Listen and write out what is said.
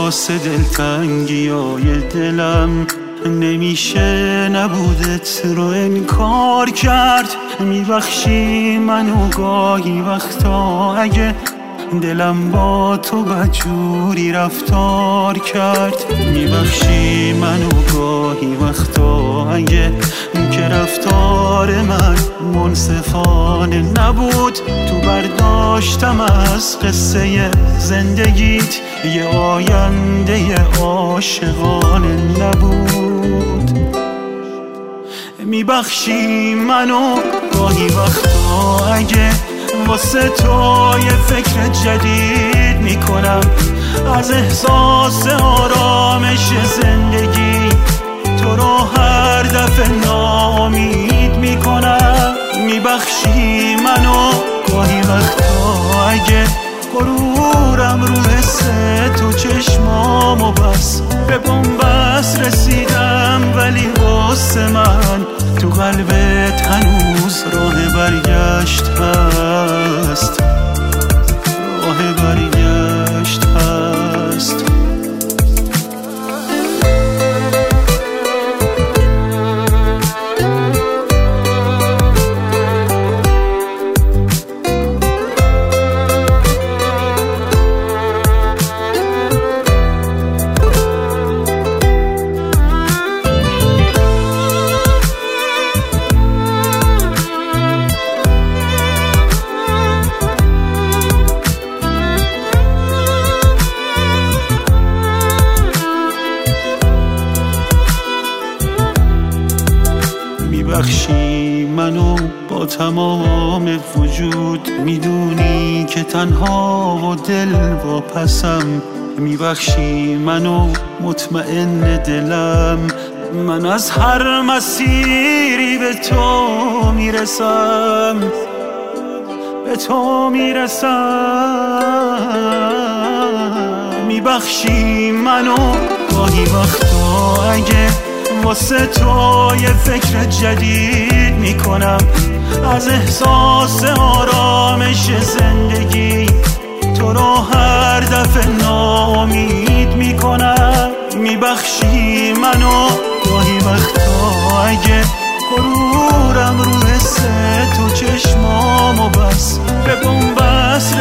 واسه دلتنگیای دلم نمیشه نبودت رو انکار کرد. میبخشی منو گاهی وقتا اگه دلم با تو بدجوری رفتار کرد. میبخشی منو گاهی وقتا اگه که رفتار من منصفانه نبود. تو برداشتم از قصه زندگیت یه آینده عاشقانه نبود. میبخشی منو گاهی وقتا اگه واسه تو یه فکر جدید میکنم، از احساس آرامش زندگی تو رو هر دفعه ناامید میکنم. میبخشی منو گاهی وقتا اگه غرورم رو حس تو چشمامو بس به بنبست رسیدم، ولی واسه من تو قلبت هنوز راه برگشت هست، راه برگشت هست. میبخشی منو با تمام وجود، میدونی که تنها و دل واپسم. میبخشی منو مطمئن دلم، من از هر مسیری به تو میرسم، به تو میرسم. میبخشی منو گاهی وقتا اگه واسه تو یه فکر جدید میکنم، از احساس آرامش زندگی تو رو هر دفعه ناامید میکنم. میبخشی منو گاهی وقتا اگه غرورم رو حس تو چشمامو بس به بنبست